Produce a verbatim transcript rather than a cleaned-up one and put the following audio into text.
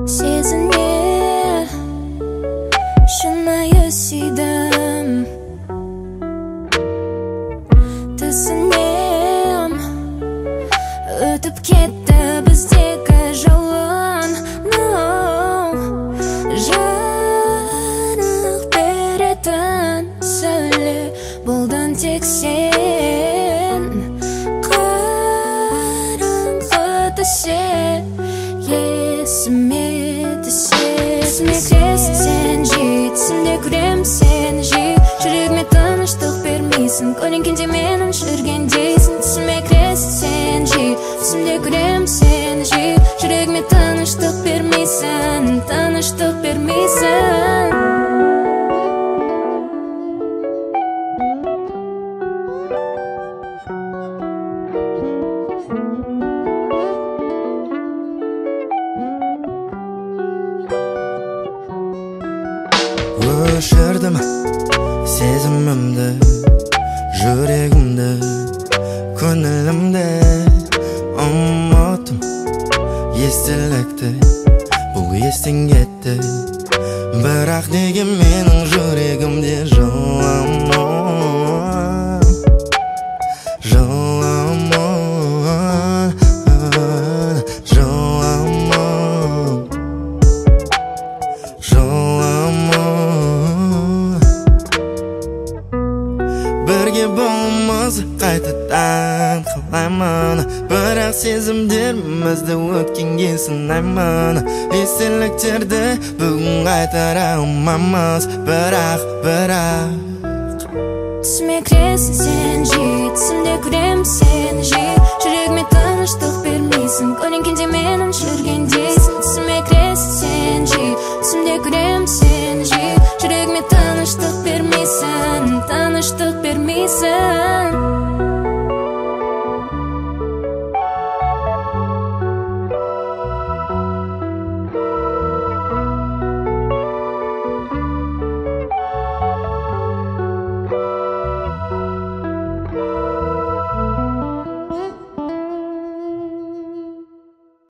Сезіне шынайы сүйдім, түсінем өтіп кетті біздегі жолын. Жарық беретін сәуле болдың тек сен, қараңғы түсе есіме түсесің. Есіме кіресің сен жиі, түсімде көрем сені жиі, жүрегіме тыныштық бермейсің, көлеңкеңде менің жүргендейсің. Түсіме кіресің сен жиі, түсімде көрем сені жиі, жүрегіме тыныштық бермейсің, тыныштық бермейсің. Өшірдім сезімімді, жүрегімді, көңілімді, ұмыттым естілікті, бұл естен кетті. Бірақ неге менің жүрегімде жылама, жылама, жылама, жылама. Бірге болмыз қайтадан қалаймын, бірақ сезімдерімізді өткенге сынаймын. Естеліктерді бүгін қайтара алмаймыз, бірақ, бірақ түсіме кіресің сен жиі, түсімде көрем сені жиі, жүрегіме тыныштық бермейсің, көлеңкеңде менің жүргендейсің. Түсіме кіресің сен жиі, түсімде көрем сені жиі, жүрегіме тыныштық бермейсің, тыныштық бермейсің.